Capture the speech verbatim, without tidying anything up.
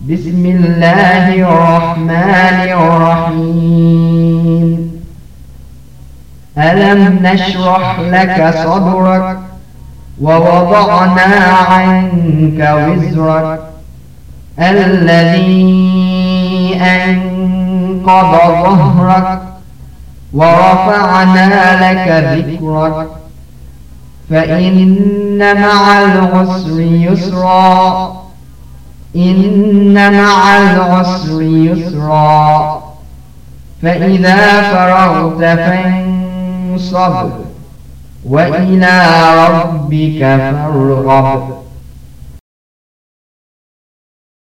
بسم الله الرحمن الرحيم ألم نشرح لك صدرك ووضعنا عنك وزرك الذي أنقض ظهرك ورفعنا لك ذكرك فإن مع العسر يسرا إن مع العسر يسرا فإذا فرغت فانصب وإلى ربك فارغب.